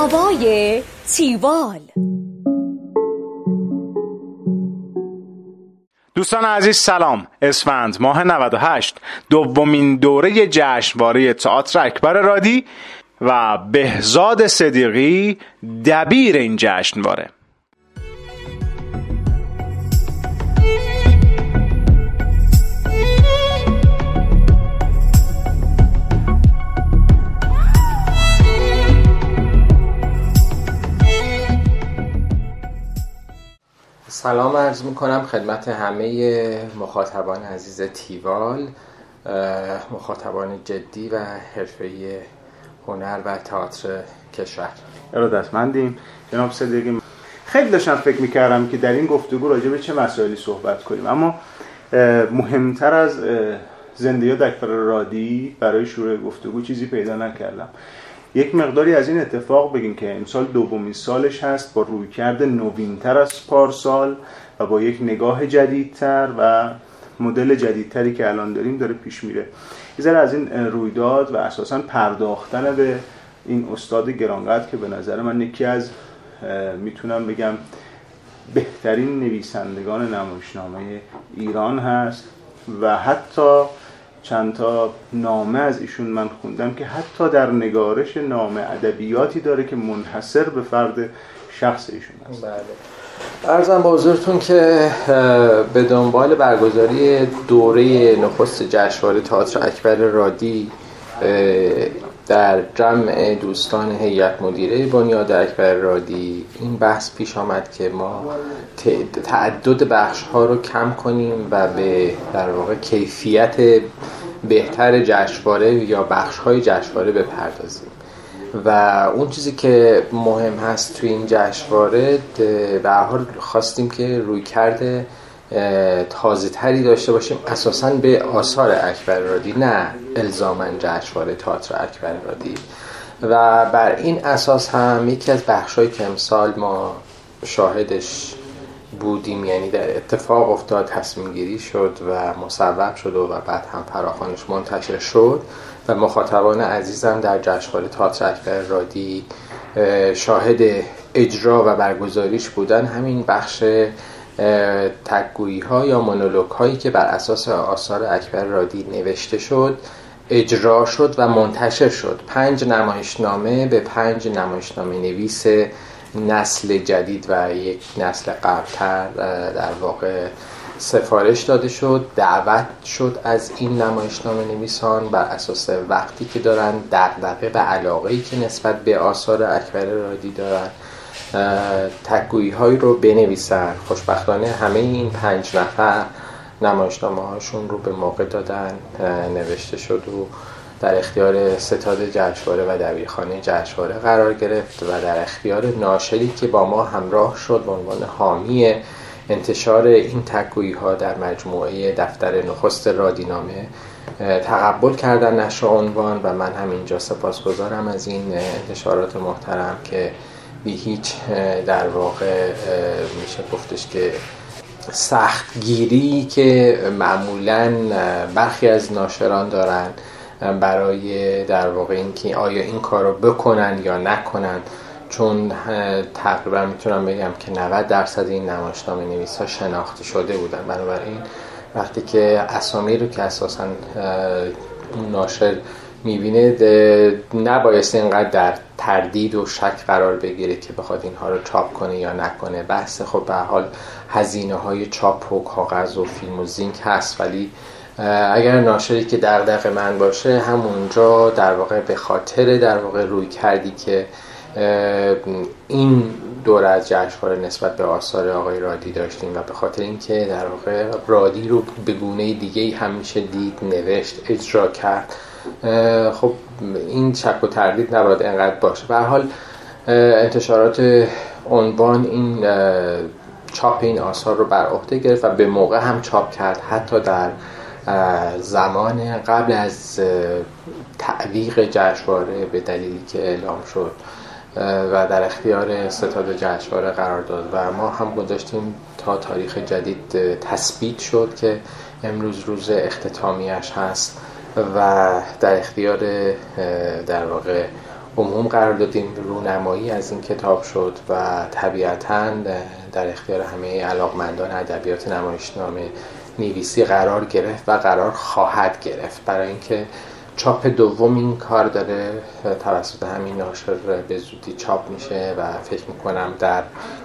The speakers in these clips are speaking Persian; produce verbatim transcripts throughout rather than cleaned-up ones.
هوای تیوال. دوستان عزیز سلام. اسفند ماه نود و هشت، دومین دوره جشنواره تئاتر اکبر رادی و بهزاد صدیقی دبیر این جشنواره. سلام عرض میکنم خدمت همه مخاطبان عزیز تیوال، مخاطبان جدی و حرفه‌ای هنر و تئاتر کشور. ارادتمندیم جناب صدیقی. خیلی داشتم فکر میکردم که در این گفتگو راجع به چه مسائلی صحبت کنیم، اما مهمتر از زندیات اکبر رادی برای شروع گفتگو چیزی پیدا نکردم. یک مقداری از این اتفاق بگین که امسال دومین سالش هست با رویکرد نوینتر از پارسال و با یک نگاه جدیدتر و مدل جدیدتری که الان داریم داره پیش میره. یه ذره از این رویداد و اساساً پرداختن به این استاد گرانقدر که به نظر من یکی از میتونم بگم بهترین نویسندگان نمایشنامه ایران هست و حتی چند تا نامه از ایشون من خوندم که حتی در نگارش نامه ادبیاتی داره که منحصر به فرد شخص ایشون هست. بله. عرضم به حضورتون که به دنبال برگزاری دوره نخست جشنواره تئاتر اکبر رادی در جمع دوستان هیئت مدیره بنیاد اکبر رادی این بحث پیش آمد که ما تعدد بخش ها رو کم کنیم و به در واقع کیفیت بهتر جشنواره یا بخش های جشنواره بپردازیم و اون چیزی که مهم هست توی این جشنواره به هر حال خواستیم که رویکرد تازه تری داشته باشیم اساساً به آثار اکبر رادی، نه الزاماً جشنواره تئاتر اکبر رادی. و بر این اساس هم یکی از بخشایی که امسال ما شاهدش بودیم، یعنی در اتفاق افتاد، تصمیم گیری شد و مصوب شد و بعد هم فراخوانش منتشر شد و مخاطبان عزیزم در جشنواره تئاتر اکبر رادی شاهد اجرا و برگزاریش بودن، همین بخش تگویی ها یا مونولوگ هایی که بر اساس آثار اکبر رادی نوشته شد، اجرا شد و منتشر شد. پنج نمایشنامه به پنج نمایشنامه نویس نسل جدید و یک نسل قبلتر در واقع سفارش داده شد، دعوت شد از این نمایشنامه نویسان بر اساس وقتی که دارن، دغدغه و علاقه‌ای که نسبت به آثار اکبر رادی دارن، تگویی هایی رو بنویسن. خوشبختانه همه این پنج نفر نمایشنامه هاشون رو به موقع دادن، نوشته شد و در اختیار ستاد جشنواره و دبیرخانه جشنواره قرار گرفت و در اختیار ناشری که با ما همراه شد به عنوان حامی انتشار این تگویی ها در مجموعه دفتر نخست رادینامه تقبل کردن نشر عنوان و من هم اینجا سپاسگزارم از این انتشارات محترم که بی هیچ در واقع میشه گفتش که سختگیری که معمولاً برخی از ناشران دارن برای در واقع اینکه آیا این کار رو بکنن یا نکنن، چون تقریبا میتونم بگم که نود درصد این نمایشنامه نویس‌ها شناخته شده بودن. بنابراین وقتی که اسامی رو که اساساً اون ناشر میبینه نبایست اینقدر در تردید و شک قرار بگیره که بخواد اینها رو چاپ کنه یا نکنه. بحث خب به حال هزینه های چاپ و کاغذ و فیلم و زینک هست، ولی اگر ناشری که دغدغه من باشه همونجا در واقع به خاطر در واقع روی کردی که این دوره از جشنواره نسبت به آثار آقای رادی داشتیم و به خاطر اینکه در واقع رادی رو به گونه دیگه‌ای همیشه دید، نوشت، اجرا کرد، خب این شک و تردید نباید انقدر باشه. به هر حال انتشارات عنوان این چاپ این آثار رو بر عهده گرفت و به موقع هم چاپ کرد، حتی در زمان قبل از تعلیق جشنواره به دلیلی که اعلام شد و در اختیار ستاد جشنواره قرار داد و ما هم گذاشتیم تا تاریخ جدید تثبیت شد که امروز روز اختتامیش هست و در اختیار در واقع عموم قرار دادیم. رونمایی از این کتاب شد و طبیعتاً در اختیار همه علاقمندان ادبیات نمایشنامه نویسی قرار گرفت و قرار خواهد گرفت، برای اینکه چاپ دوم این کار داره توسط همین ناشر به زودی چاپ میشه و فکر میکنم در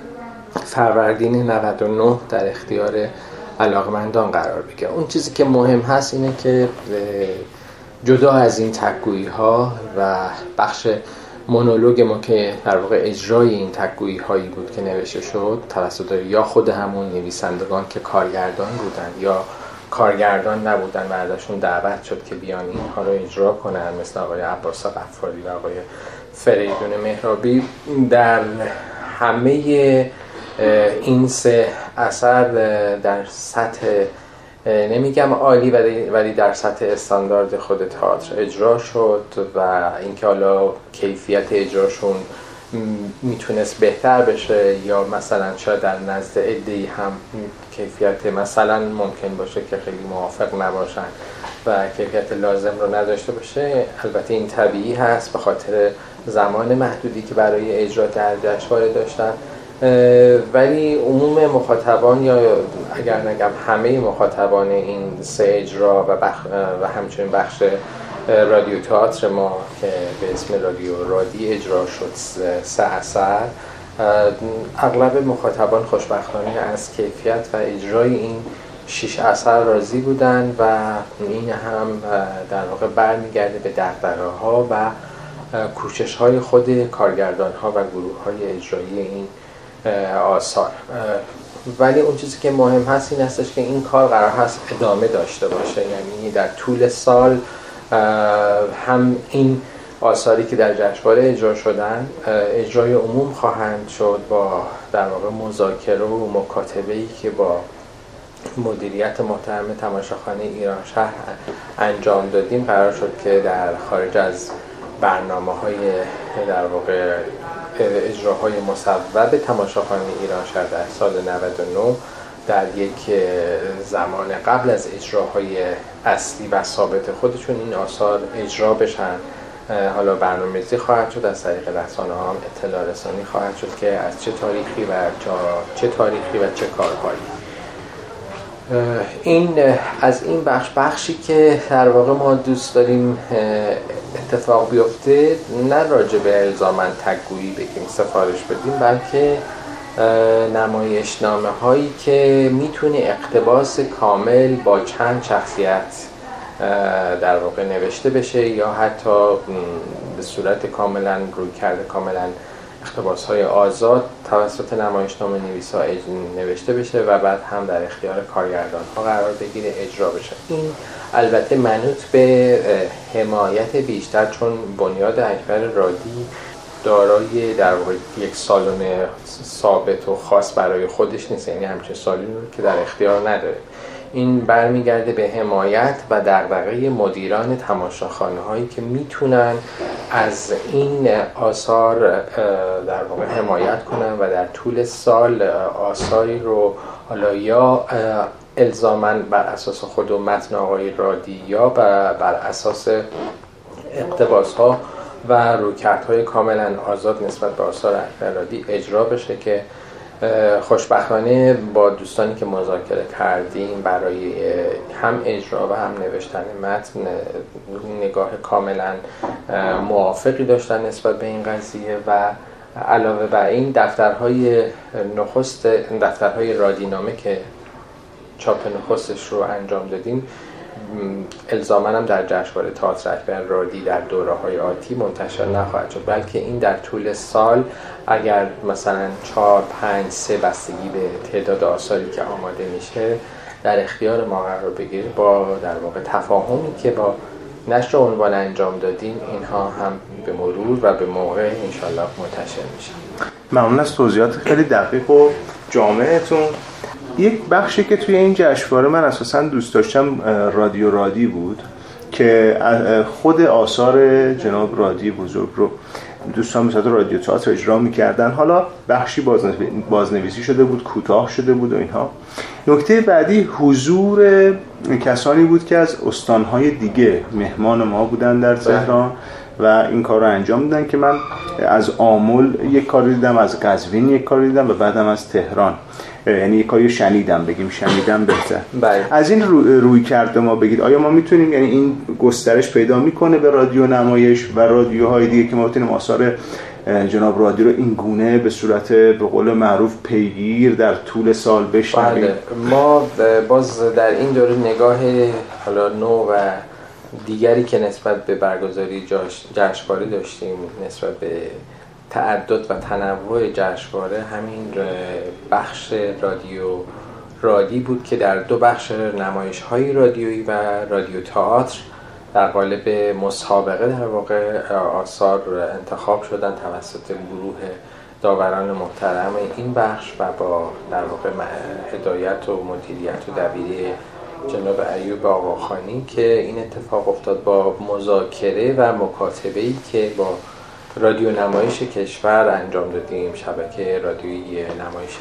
فروردین نود و نه در اختیار علاقمندان قرار بگیره. اون چیزی که مهم هست اینه که جدا از این تک‌گویی ها و بخش مونولوگ ما که در واقع اجرای این تک‌گویی هایی بود که نوشته شد توسط یا خود همون نویسندگان که کارگردان بودن یا کارگردان نبودن و ازشون دعوت شد که بیان اینها رو اجرا کنن، مثل آقای عباس غفاری و آقای فریدون مهرابی، در همه این سه اثر در سطح نمیگم عالی ولی ولی در سطح استاندارد خود تئاتر اجرا شد و اینکه حالا کیفیت اجراشون میتونست بهتر بشه یا مثلا شاید در نزد عده‌ای هم کیفیت مثلا ممکن باشه که خیلی موافق نباشن و کیفیت لازم رو نداشته باشه، البته این طبیعی هست به خاطر زمان محدودی که برای اجرا در جشنواره داشتن، ولی عموم مخاطبان یا اگر نگم همه مخاطبان این سه اجرا و, بخ... و همچنین بخش رادیو تئاتر ما که به اسم رادیو رادی اجرا شد سه اثر، اغلب مخاطبان خوشبختانه از کیفیت و اجرای این شش اثر راضی بودن و این هم در واقع برمیگرده به دغدغه‌ها و کوشش‌های خود کارگردان‌ها و گروه‌های اجرایی این آثار. ولی اون چیزی که مهم هست این هستش که این کار قرار هست ادامه داشته باشه، یعنی در طول سال هم این آثاری که در جشنواره اجرا شدن اجرای عموم خواهند شد با در واقع مذاکره و مکاتبه‌ای که با مدیریت محترم تماشاخانه ایران شهر انجام دادیم قرار شد که در خارج از برنامه‌های در واقع اجراهای مصوب تماشاخانه ایران شهر در سال نود و نه در یک زمان قبل از اجراهای اصلی و ثابت خودشون این آثار اجرا بشن. حالا برنامه‌ریزی خواهد شد، از طریق رسانه ها هم اطلاع رسانی خواهد شد که از چه تاریخی و چه تاریخی و چه کارهایی. این از این بخش بخشی که در واقع ما دوست داریم اتفاق بیفته، نه راجع به الزاماً تک‌گویی بگیم سفارش بدیم، بلکه نمایشنامه هایی که میتونه اقتباس کامل با چند شخصیت در واقع نوشته بشه یا حتی به صورت کاملا روی کرده کاملا اقتباس های آزاد توسط نمایشنامه نویسا نوشته بشه و بعد هم در اختیار کارگردان ها قرار بگیره اجرا بشه. این البته منوط به حمایت بیشتر، چون بنیاد اکبر رادی دارای در واقع یک سالن ثابت و خاص برای خودش نیست، یعنی همچین سالونی که در اختیار نداره. این برمیگرده به حمایت و دغدغه مدیران تماشاخانه هایی که میتونن از این آثار در واقع حمایت کنن و در طول سال آثاری رو حالا یا الزاماً بر اساس خود و متن آقای رادی یا بر اساس اقتباس ها و رویکردهای کاملا آزاد نسبت به آثار اکبر رادی اجرا بشه که خوشبختانه با دوستانی که مذاکره کردیم برای هم اجرا و هم نوشتن متن نگاه کاملا موافقی داشتن نسبت به این قضیه و علاوه بر این دفترهای نخست دفترهای رادینامه که چاپ نخستش رو انجام دادیم الزاماً هم در جشنواره تئاتر اکبر رادی در دوره‌های آتی منتشر نخواهد شد، بلکه این در طول سال اگر مثلا چهار پنج سه بستگی به تعداد آثاری که آماده میشه در اختیار ما قرار بگیره، با در واقع تفاهمی که با نشر عنوان انجام دادیم اینها هم به مرور و به موقع انشالله منتشر میشه. ممنون از توضیحات خیلی دقیق و جامعتون. یک بخشی که توی این جشنواره من اساساً دوست داشتم رادیو رادی بود که خود آثار جناب رادی بزرگ رو دوستان مثلا رادیو تئاتر اجرا می‌کردن. حالا بخشی بازنویسی شده بود، کوتاه شده بود و اینها. نکته بعدی حضور کسانی بود که از استان‌های دیگه مهمان ما بودن در تهران و این کار رو انجام دادن که من از آمل یک کاری دیدم، از قزوین یک کاری دیدم و بعدم از تهران، یعنی یک کاری شنیدم، بگیم شنیدم بهتر. بله. از این رو روی کرده ما بگید آیا ما میتونیم، یعنی این گسترش پیدا میکنه به رادیو نمایش و رادیوهای دیگه که ما بتونیم آثار جناب رادی رو این گونه به صورت به قول معروف پیگیر در طول سال بشنویم؟ بله. ما باز در این دوره نگاه حالا نو و دیگری که نسبت به برگزاری جشنواره داشتیم، نسبت به تعدد و تنوع جشنواره، همین بخش رادیو رادی بود که در دو بخش نمایش‌های رادیویی و رادیو تئاتر در قالب مسابقه در واقع آثار انتخاب شدن توسط گروه داوران محترم این بخش و با در واقع هدایت و مدیریت و دبیری جناب ایوب آقاخانی که این اتفاق افتاد با مذاکره و مکاتبه‌ای که با رادیو نمایش کشور انجام دادیم، شبکه رادیویی نمایش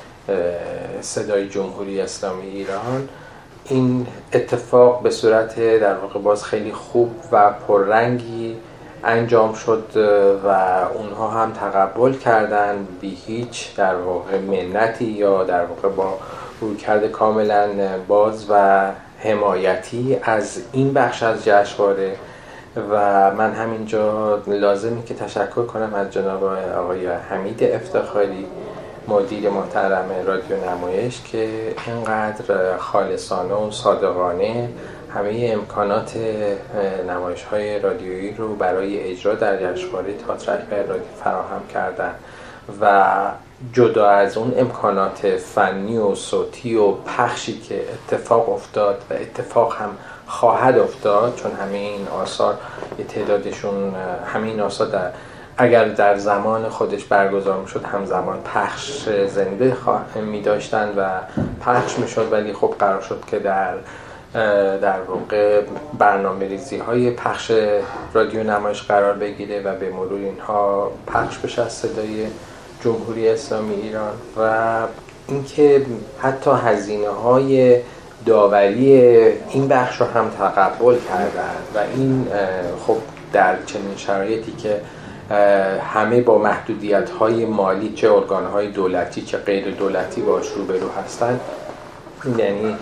صدای جمهوری اسلامی ایران. این اتفاق به صورت در واقع باز خیلی خوب و پررنگی انجام شد و اونها هم تقبل کردن بی هیچ در واقع منتی یا در واقع با رویکرد کاملا باز و حمایتی از این بخش از جشنواره. و من همینجا لازمی که تشکر کنم از جناب آقای حمید افتخاری مدیر محترم رادیو نمایش که اینقدر خالصانه و صادقانه همه امکانات نمایش‌های رادیویی رو برای اجرا در جشنواره تئاتر اکبر رادی فراهم کردن و جدا از اون امکانات فنی و صوتی و پخشی که اتفاق افتاد و اتفاق هم خواهد افتاد، چون همه این آثار یه تعدادشون همه این آثار در اگر در زمان خودش برگزار میشد همزمان پخش زنده می داشتن و پخش میشد، ولی خب قرار شد که در در واقع برنامه ریزی های پخش رادیو نمایش قرار بگیره و به مرور اینها پخش بشه از صدای جمهوری اسلامی ایران و اینکه حتی هزینه های داوری این بخش رو هم تقبل کردن و این خب در چنین شرایطی که همه با محدودیت‌های مالی چه ارگان‌های دولتی چه غیر دولتی باش روبرو هستند، یعنی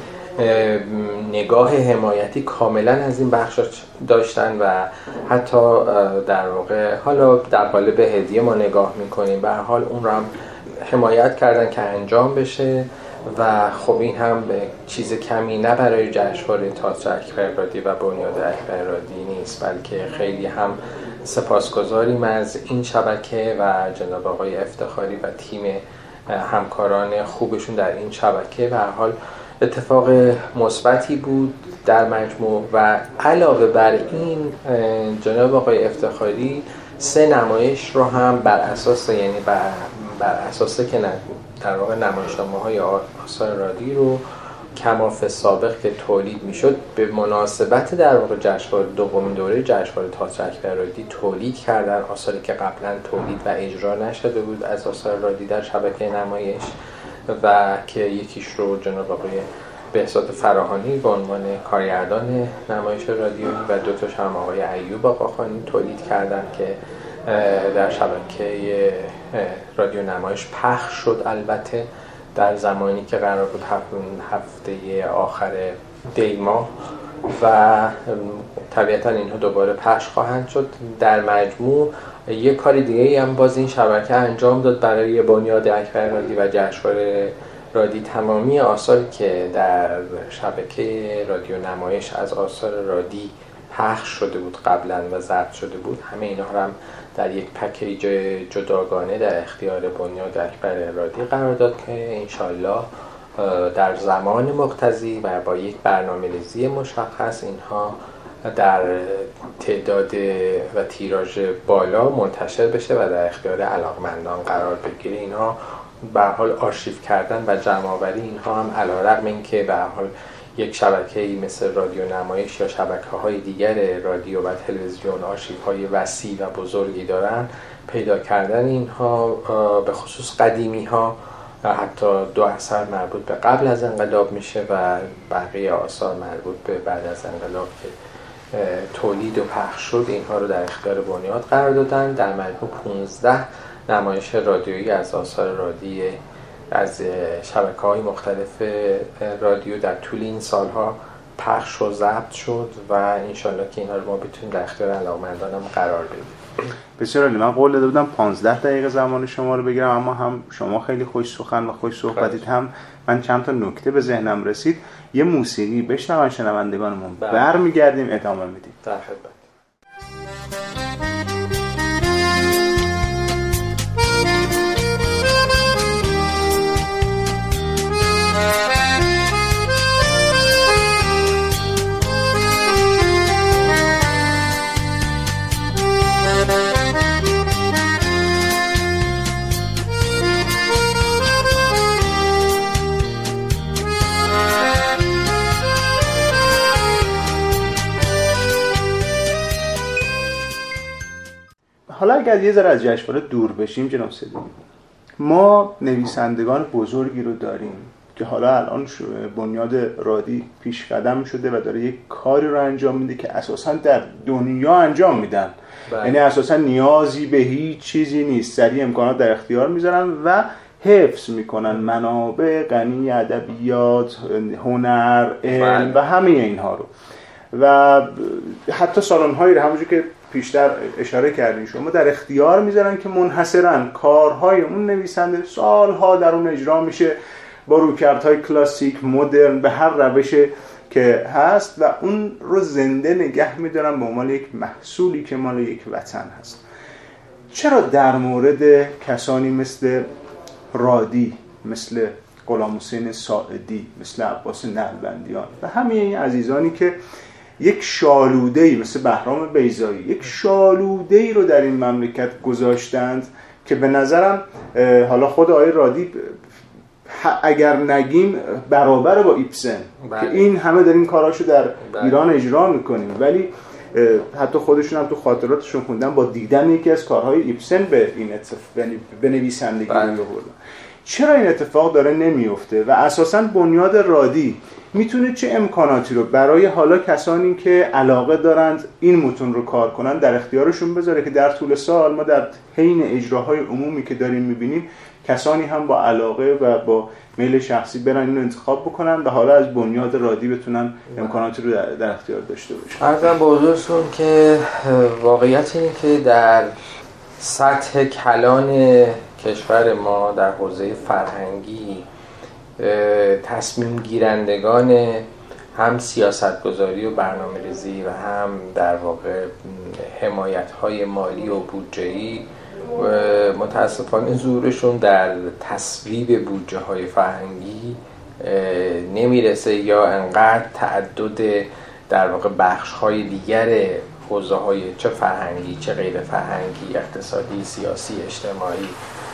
نگاه حمایتی کاملا از این بخش داشتن و حتی در واقع حالا در قالب هدیه ما نگاه می‌کنیم به هر حال اون رو هم حمایت کردن که انجام بشه و خب این هم چیز کمی نه برای جشنواره تئاتر اکبر رادی و بنیاد اکبر رادی نیست، بلکه خیلی هم سپاسگزاریم از این شبکه و جناب آقای افتخاری و تیم همکاران خوبشون در این شبکه. به هر حال اتفاق مثبتی بود در مجموع و علاوه بر این جناب آقای افتخاری سه نمایش رو هم بر اساس یعنی بر, بر اساس که در واقع نمایشنامه‌های آثار رادی رو کماف سابق که تولید میشد به مناسبت در واقع جشنواره دومین دوره جشنواره تئاتر اکبر رادی تولید کردن، آثاری که قبلا تولید و اجرا نشده بود از آثار رادی در شبکه نمایش و که یکیش رو جناب آقای بهزاد فراهانی به عنوان کارگردان نمایش رادیویی و دو تاش هم آقای ایوب آقاخانی تولید کردن که در شبکه رادیو نمایش پخش شد، البته در زمانی که قرار بود هفته آخر دی ماه و طبیعتا اینها دوباره پخش خواهند شد. در مجموع یک کار دیگه هم باز این شبکه انجام داد برای بنیاد اکبر رادی و جشنواره رادی. تمامی آثاری که در شبکه رادیو نمایش از آثار رادی پخش شده بود قبلا و ضبط شده بود، همه اینها هم در یک پکیج جداگانه در اختیار بنیاد اکبر رادی قرار داد که انشالله در زمان مقتضی و با یک برنامه‌ریزی مشخص اینها در تعداد و تیراژ بالا منتشر بشه و در اختیار علاقمندان قرار بگیره. اینها به هر حال آرشیو کردن و جمع‌آوری اینها هم علیرغم اینکه به هر حال یک شبکه‌ای مثل رادیو نمایش یا شبکه‌های دیگر رادیو و تلویزیون آرشیوهای وسیع و بزرگی دارن، پیدا کردن اینها به خصوص قدیمی‌ها حتی دو اثر مربوط به قبل از انقلاب میشه و بقیه آثار مربوط به بعد از انقلاب که تولید و پخش شد اینها رو در اختیار بنیاد قرار دادن. در مجموع پانزده نمایش رادیویی از آثار رادی از شبکه‌های مختلف رادیو در طول این سالها پخش و ضبط شد و انشالله که اینها رو ما بتونیم در اختیار علاقه‌مندانم قرار بدیم. بسیار عالی. من قول داده بودم پانزده دقیقه زمان شما رو بگیرم، اما هم شما خیلی خوش سخن و خوش صحبتید، هم من چند تا نکته به ذهنم رسید. یه موسیقی بشنون شنوندگانمون، برمیگردیم ادامه میدیم. در خدمت. حالا اگر یه ذره از جشنواره دور بشیم جناب صدیقی، ما نویسندگان بزرگی رو داریم که حالا الان بنیاد رادی پیش قدم شده و داره یک کاری رو انجام میده که اساساً در دنیا انجام میدن. یعنی اساساً نیازی به هیچ چیزی نیست، سریع امکانات در اختیار میذارن و حفظ میکنن منابع غنی ادبیات، هنر، علم و همه اینها رو. و حتی سالن‌هایی رو همونجوری که پیشتر اشاره کردین شما در اختیار میذارن که منحصرن کارهای اون نویسنده سالها در اون اجرا میشه با رویکردهای کلاسیک، مدرن، به هر روشی که هست و اون رو زنده نگه میدارن به عنوان یک محصولی که مال یک وطن هست. چرا در مورد کسانی مثل رادی، مثل غلام حسین ساعدی، مثل عباس نلبندیان و همه این عزیزانی که یک شالوده‌ای مثل بهرام بیضایی، یک شالوده‌ای رو در این مملکت گذاشتند که به نظرم حالا خود آقای رادی اگر نگیم برابر با ایبسن بله. که این همه داریم کاراشو در بله. ایران اجرا میکنیم، ولی حتی خودشون هم تو خاطراتشون خوندن با دیدن یکی از کارهای ایبسن به این اتفاق به نویسندگی بله. می‌آوردن. چرا این اتفاق داره نمیفته و اساساً بنیاد رادی میتونه چه امکاناتی رو برای حالا کسانی که علاقه دارند این متون رو کار کنن در اختیارشون بذاره که در طول سال ما در حین اجراهای عمومی که داریم میبینیم کسانی هم با علاقه و با میل شخصی برن اینو انتخاب بکنن و حالا از بنیاد رادی بتونن امکاناتی رو در اختیار داشته باشن. عرضم به حضورتون که واقعیت اینه که در سطح کلان کشور ما در حوزه فرهنگی تصمیم گیرندگان هم سیاستگذاری و برنامه‌ریزی و هم در واقع حمایت‌های مالی و بودجه‌ای متاسفانه زورشون در تصویب بودجه‌های فرهنگی نمیرسه یا انقدر تعدد در واقع بخش‌های دیگر حوزه‌های چه فرهنگی چه غیر فرهنگی، اقتصادی، سیاسی، اجتماعی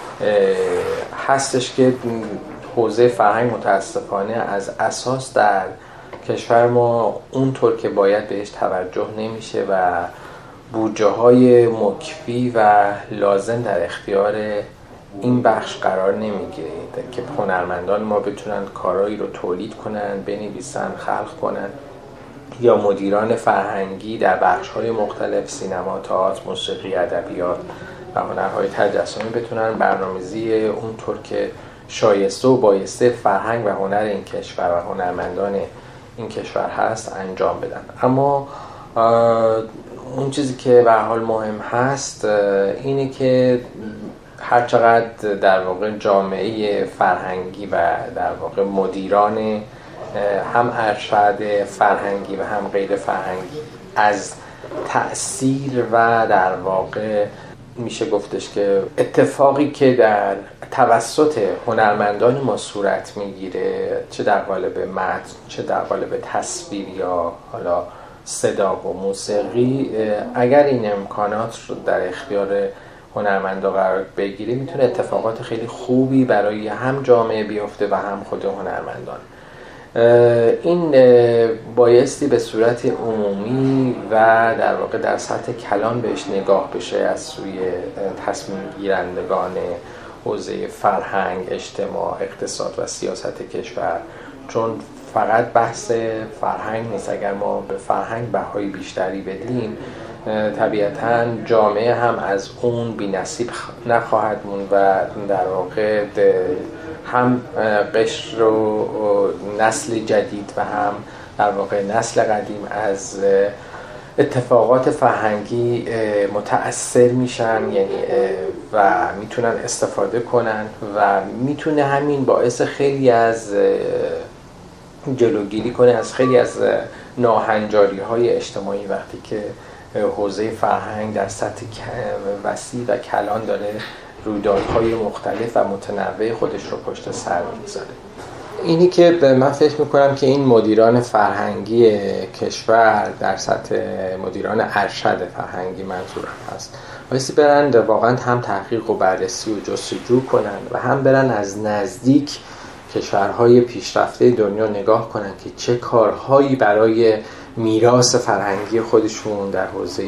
هستش که حوزه فرهنگ متاسفانه از اساس در کشور ما اونطور که باید بهش توجه نمیشه و بودجه‌های مکفی و لازم در اختیار این بخش قرار نمیگیره که هنرمندان ما بتونن کارایی رو تولید کنن، بنویسن، خلق کنن یا مدیران فرهنگی در بخش‌های مختلف سینما، تئاتر، موسیقی، ادبیات و هنرهای تجسمی بتونن برنامه‌ریزی اونطور که شایسته و بایسته فرهنگ و هنر این کشور و هنرمندان این کشور هست انجام بدن. اما اون چیزی که به هر حال مهم هست اینه که هر چقدر در واقع جامعه فرهنگی و در واقع مدیران هم ارشد فرهنگی و هم غیر فرهنگی از تأثیر و در واقع میشه گفتش که اتفاقی که در توسط هنرمندان ما صورت میگیره، چه در قالب متن، چه در قالب تصویر یا حالا صدا و موسیقی، اگر این امکانات رو در اختیار هنرمندا قرار بگیره میتونه اتفاقات خیلی خوبی برای هم جامعه بیفته و هم خود هنرمندان. این بایستی به صورت عمومی و در واقع در سطح کلان بهش نگاه بشه از سوی تصمیم گیرندگان حوزه فرهنگ، اجتماع، اقتصاد و سیاست کشور، چون فقط بحث فرهنگ نیست. اگر ما به فرهنگ بهای بیشتری بدیم طبیعتاً جامعه هم از اون بی نصیب نخواهد موند و در واقع هم قشر و نسل جدید و هم در واقع نسل قدیم از اتفاقات فرهنگی متأثر میشن، یعنی و میتونن استفاده کنن و میتونه همین باعث خیلی از جلوگیری کنه از خیلی از ناهنجاری های اجتماعی وقتی که حوزه فرهنگ در سطح وسیع و کلان داره رویدادهای مختلف و متنوع خودش رو پشت سر می‌گذاره. اینی که من فکر میکنم که این مدیران فرهنگی کشور در سطح مدیران ارشد فرهنگی منظورم هست بایستی برن واقعا هم تحقیق و بررسی و جستجو کنن و هم برن از نزدیک کشورهای پیشرفته دنیا نگاه کنن که چه کارهایی برای میراث فرهنگی خودشون در حوزه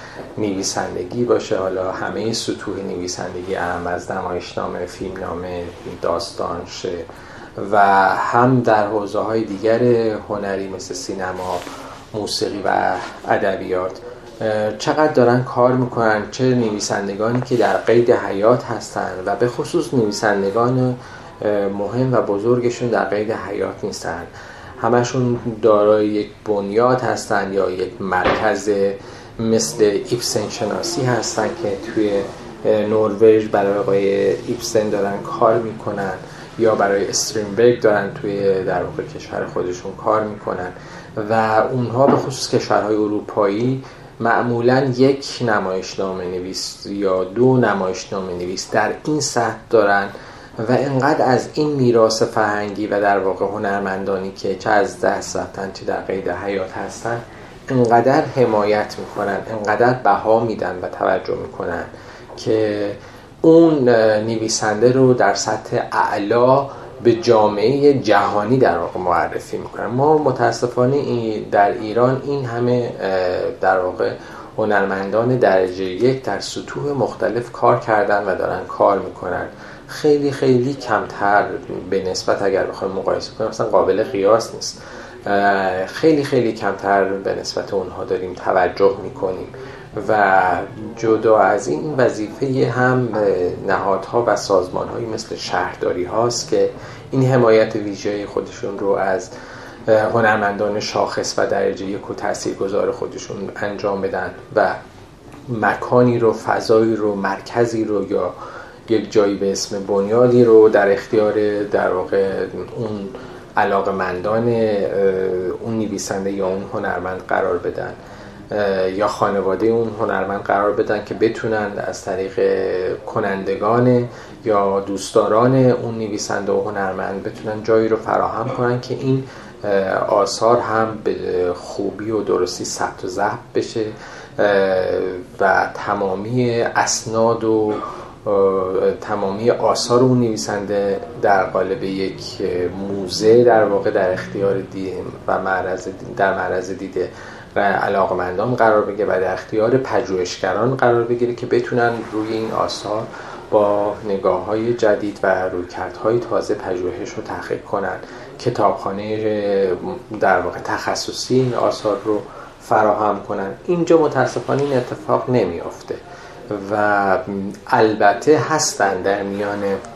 نویسندگی باشه، حالا همه سطوح نویسندگی اهم از نمایشنامه، فیلمنامه، داستان، شعر و هم در حوزه‌های دیگر هنری مثل سینما، موسیقی و ادبیات چقدر دارن کار میکنن، چه نویسندگانی که در قید حیات هستن و به خصوص نویسندگان مهم و بزرگشون در قید حیات نیستن، همشون دارای یک بنیاد هستن یا یک مرکز مثل ایبسن شناسی هستن که توی نروژ برای آقای ایبسن دارن کار میکنن یا برای استرینبرگ دارن توی در واقع کشور خودشون کار میکنن و اونها به خصوص کشورهای اروپایی معمولاً یک نمایشنامه نویس یا دو نمایشنامه نویس در این سطح دارن و انقدر از این میراث فرهنگی و در واقع هنرمندانی که چه از دست رفتن چه در قید حیات هستن انقدر حمایت میکنن، انقدر بها میدن و توجه میکنن که اون نویسنده رو در سطح اعلا به جامعه جهانی در واقع معرفی میکنن. ما متاسفانه در ایران این همه در واقع هنرمندان درجه یک در سطوح مختلف کار کردن و دارن کار میکنن، خیلی خیلی کمتر به نسبت اگر بخوایم مقایسه کنیم مثلا قابل قیاس نیست، خیلی خیلی کمتر به نسبت اونها داریم توجه میکنیم و جدا از این وظیفه هم نهادها و سازمانهایی مثل شهرداری هاست که این حمایت ویژه خودشون رو از هنرمندان شاخص و درجه یک و تاثیرگذار خودشون انجام بدن و مکانی رو، فضایی رو، مرکزی رو یا یک جایی به اسم بنیادی رو در اختیار در واقع اون علاقه‌مندان اون نویسنده یا اون هنرمند قرار بدن یا خانواده اون هنرمند قرار بدن که بتونن از طریق کنندگان یا دوستداران اون نویسنده و هنرمند بتونن جایی رو فراهم کنن که این آثار هم به خوبی و درستی ثبت و ضبط بشه و تمامی اسناد و تمامی آثار اون نویسنده در قالب یک موزه در واقع در اختیار دید و معرض در معرض دیده علاقمندان قرار بگیره و در اختیار پژوهشگران قرار بگیره که بتونن روی این آثار با نگاه‌های جدید و رویکردهای تازه پژوهش رو تحقیق کنن، کتابخانه در واقع تخصصی این آثار رو فراهم کنن. اینجا متاسفانه این اتفاق نمیافته و البته هستن در میان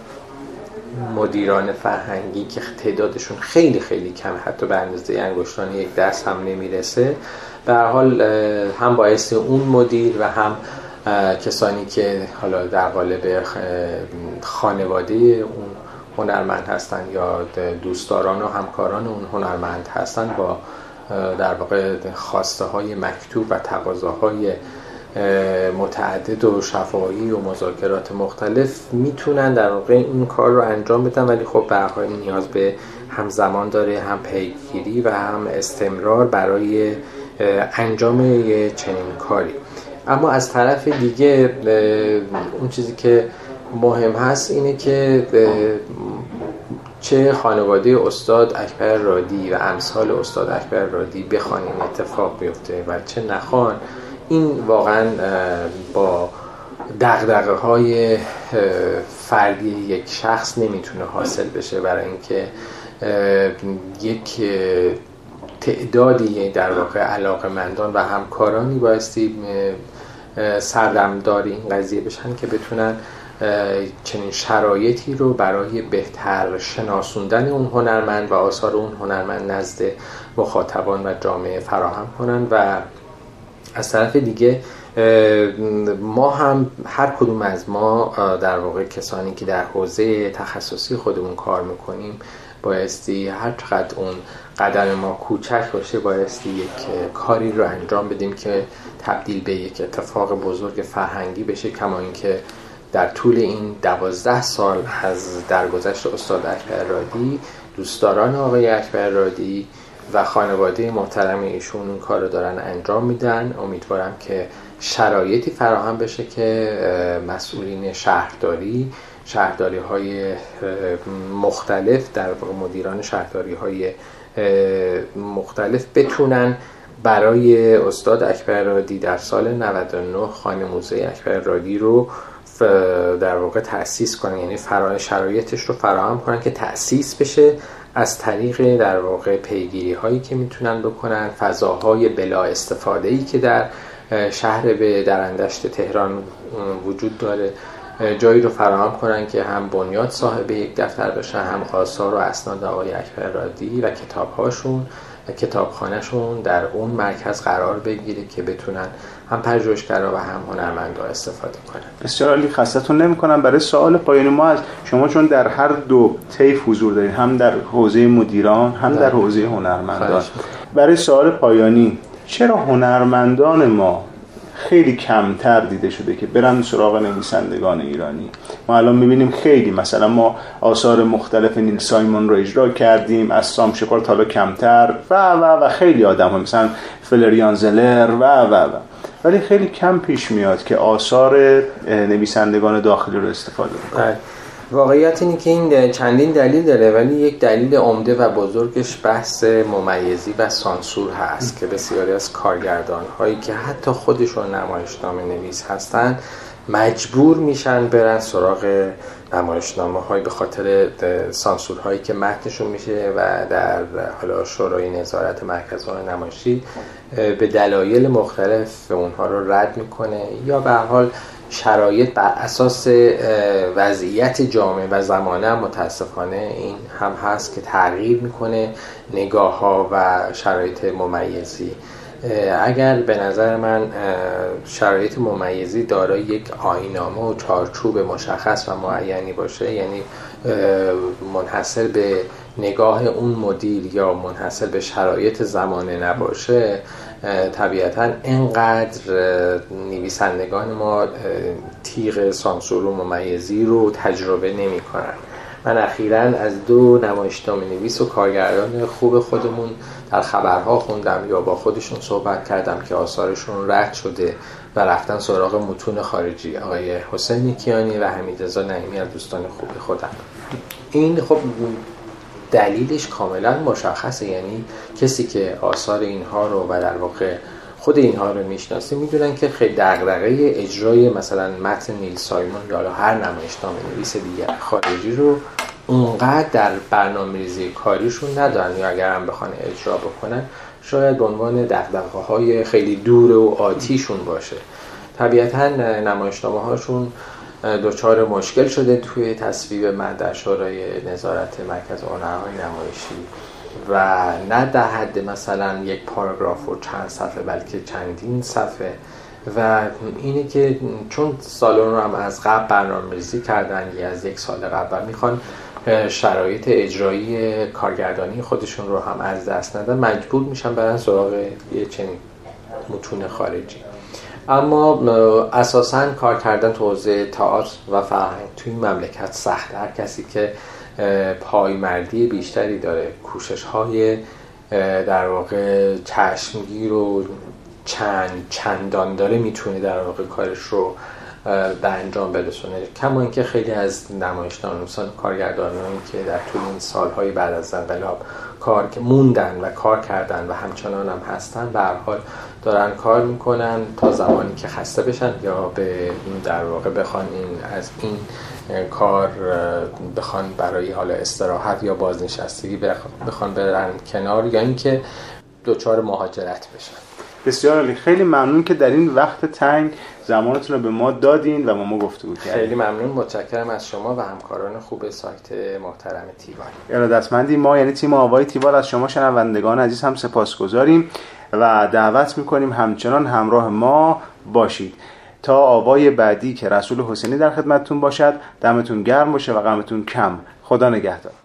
مدیران فرهنگی که تعدادشون خیلی خیلی کم، حتی به اندازه انگشتان یک دست هم نمیرسه، به هر حال هم باعث اون مدیر و هم کسانی که حالا در قالب خانواده اون هنرمند هستن یا دوستداران و همکاران اون هنرمند هستن با در واقع خواسته های مکتوب و تقاضاهای متعدد و شفاهی و مذاکرات مختلف میتونن در واقع این کار رو انجام بدن، ولی خب به هر حال نیاز به هم زمان داره، هم پیگیری و هم استمرار برای انجام چنین کاری. اما از طرف دیگه اون چیزی که مهم هست اینه که چه خانواده استاد اکبر رادی و امثال استاد اکبر رادی بخوان این اتفاق بیفته و چه نخوان، این واقعا با دغدغه‌های فردی یک شخص نمیتونه حاصل بشه، برای اینکه یک تعدادی در واقع علاقه‌مندان و همکارانی بایستی سردمدار این قضیه بشن که بتونن چنین شرایطی رو برای بهتر شناسوندن اون هنرمند و آثار اون هنرمند نزد مخاطبان و جامعه فراهم کنن. و از طرف دیگه ما هم هر کدوم از ما در واقع کسانی که در حوزه تخصصی خودمون کار میکنیم بایستی هر چقدر اون قدم ما کوچک باشه بایستی یک کاری رو انجام بدیم که تبدیل به یک اتفاق بزرگ فرهنگی بشه، کما اینکه در طول این دوازده سال از درگذشت استاد اکبر رادی، دوستداران آقای اکبر رادی و خانواده محترم ایشون اون کار رو دارن انجام میدن. امیدوارم که شرایطی فراهم بشه که مسئولین شهرداری شهرداری های مختلف در واقع مدیران شهرداری های مختلف بتونن برای استاد اکبر رادی در سال نود و نه خانه موزه اکبر رادی رو در واقع تأسیس کنن، یعنی فرای شرایطش رو فراهم کنن که تأسیس بشه از طریق در واقع پیگیری هایی که میتونن بکنن، فضاهای بلا استفاده ای که در شهر به درندشت تهران وجود داره جایی رو فراهم کنن که هم بنیاد صاحب یک دفتر بشن، هم آثار و اسناد آقای اکبر رادی و کتابهاشون و کتابخانهشون در اون مرکز قرار بگیره که بتونن هم پژوهشگرا و هم هنرمندا استفاده کنن. بسیار عالی. خستتون نمی‌کنم. برای سوال پایانی ما از شما، چون در هر دو طیف حضور دارید، هم در حوزه مدیران هم در حوزه هنرمندان، برای سوال پایانی چرا هنرمندان ما خیلی کمتر دیده شده که برن سراغ نویسندگان ایرانی؟ ما الان میبینیم خیلی، مثلا ما آثار مختلف نیل سایمون رو اجرا کردیم، از سام شپارد حالا کمتر و و و خیلی آدم ها مثلا فلریان زلر و و و ولی خیلی کم پیش میاد که آثار نویسندگان داخلی رو استفاده کنن. واقعیت اینه که این چندین دلیل داره، ولی یک دلیل عمده و بزرگش بحث ممیزی و سانسور هست که بسیاری از کارگردان هایی که حتی خودشون نمایشنامه نویس هستن مجبور میشن برن سراغ نمایشنامه های به خاطر سانسور هایی که متنشون میشه و در حالا شورای نظارت مرکزهای نمایشی به دلایل مختلف اونها رو رد میکنه، یا به هر حال شرایط بر اساس وضعیت جامعه و زمانه متاسفانه این هم هست که تغییر میکنه نگاه ها و شرایط ممیزی. اگر به نظر من شرایط ممیزی دارای یک آیین‌نامه و چارچوب مشخص و معینی باشه، یعنی منحصر به نگاه اون مدیر یا منحصر به شرایط زمانه نباشه، طبیعتاً اینقدر نویسندگان ما تیغ سانسور و ممیزی رو تجربه نمی کنن. من اخیراً از دو نمایشنامه نویس و کارگردان خوب خودمون در خبرها خوندم یا با خودشون صحبت کردم که آثارشون رد شده و رفتن سراغ متون خارجی، آقای حسین کیانی و حمیدرضا نعیمی از دوستان خوب خودم. این خب دلیلش کاملا مشخصه، یعنی کسی که آثار اینها رو و در واقع خود اینها رو میشناسه میدونن که خیلی دغدغه اجرای مثلا متن نیل سایمون یا هر نمایشنامه نویس دیگر خارجی رو اونقدر در برنامه‌ریزی کاریشون ندارن، یا اگر هم بخوان اجرا بکنن شاید به عنوان دغدغه‌های خیلی دور و آتیشون باشه. طبیعتاً نمایشنامه هاشون دچار مشکل شده توی تصویب متن در شورای نظارت مرکز هنرهای نمایشی و نه در حد مثلا یک پاراگراف و چند صفحه بلکه چندین صفحه، و اینه که چون سالن رو هم از قبل برنامه‌ریزی کردن یا از یک سال قبل و میخوان شرایط اجرایی کارگردانی خودشون رو هم از دست ندن، مجبور میشن برن سراغ یه چنین متون خارجی. اما اساساً کار کردن تو حوزه تئاتر و فرهنگ توی این مملکت سخته. هر کسی که پایمردی بیشتری داره، کوشش‌های در واقع چشمگیر و چند چندان داره، میتونه در واقع کارش رو به انجام برسونه. کما اینکه خیلی از نمایشنامه‌نویسان کارگردانانی که در طول این سالهای بعد از انقلاب کار که موندن و کار کردن و همچنان هم هستن، به هر حال دارن کار میکنن تا زمانی که خسته بشن یا به در واقع بخوان این از این کار بخوان برای حالا استراحت یا بازنشستگی بخوان برن کنار یا اینکه دوچار مهاجرت بشن. بسیار عالی، خیلی ممنون که در این وقت تنگ زمانتون رو به ما دادین و با ما گفتگو کردین. خیلی ممنون، متشکرم از شما و همکاران خوب سایت محترم تیوال. ارادتمندی ما یعنی تیم آوای تیوال از شما شنوندگان عزیز هم سپاسگزاریم و دعوت میکنیم همچنان همراه ما باشید تا آوای بعدی که رسول حسینی در خدمتتون باشد. دمتون گرم باشه و غمتون کم. خدا نگهدار.